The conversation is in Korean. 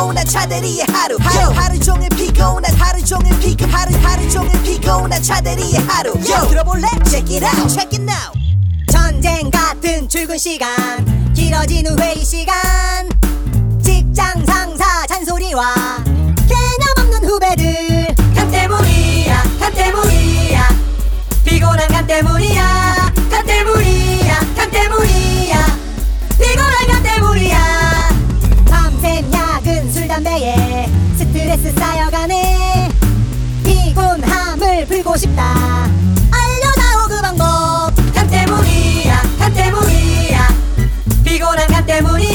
피곤한 차들이의 하루 종일 피곤한 하루 종일 피곤한 차들이의 하루. 들어볼래? Check it out, check it now. 전쟁 같은 출근 시간, 길어지는 회의 시간, 직장 상사 잔소리와 개념 없는 후배들. 간 때문이야, 간 때문이야. 피곤한 간 때문이야, 간 때문이야, 간 때문이야. 피곤한 간 때문이야. 밤샘 야근 술 담배에 스트레스 쌓여가네. 피곤함을 풀고 싶다. 알려다오 그 방법. 간 때문이야, 간 때문이야. 피곤한 간 때문이야.